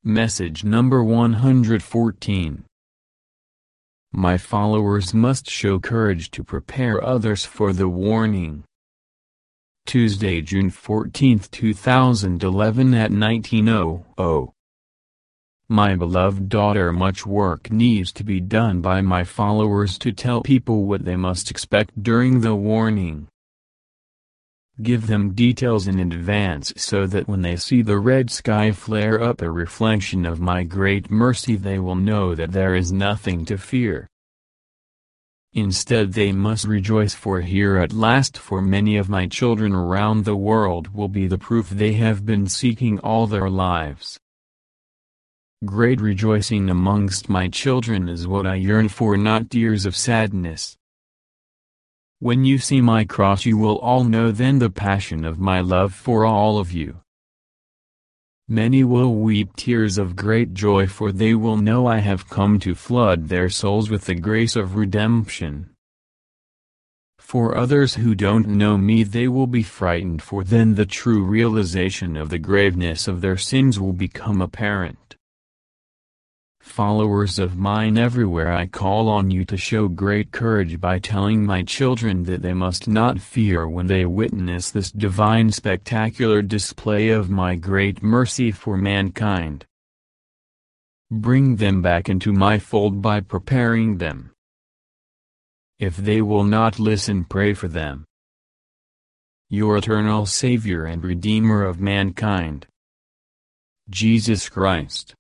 Message number 114. My followers must show courage to prepare others for the warning. Tuesday, June 14, 2011 at 19:00. My beloved daughter, much work needs to be done by my followers to tell people what they must expect during the warning. Give them details in advance so that when they see the red sky flare up, a reflection of my great mercy, they will know that there is nothing to fear. Instead, they must rejoice, for here at last, for many of my children around the world, will be the proof they have been seeking all their lives. Great rejoicing amongst my children is what I yearn for, not tears of sadness. When you see my cross, you will all know then the passion of my love for all of you. Many will weep tears of great joy, for they will know I have come to flood their souls with the grace of redemption. For others who don't know me, they will be frightened, for then the true realization of the graveness of their sins will become apparent. Followers of mine everywhere, I call on you to show great courage by telling my children that they must not fear when they witness this divine spectacular display of my great mercy for mankind. Bring them back into my fold by preparing them. If they will not listen, pray for them. Your eternal Savior and Redeemer of mankind, Jesus Christ.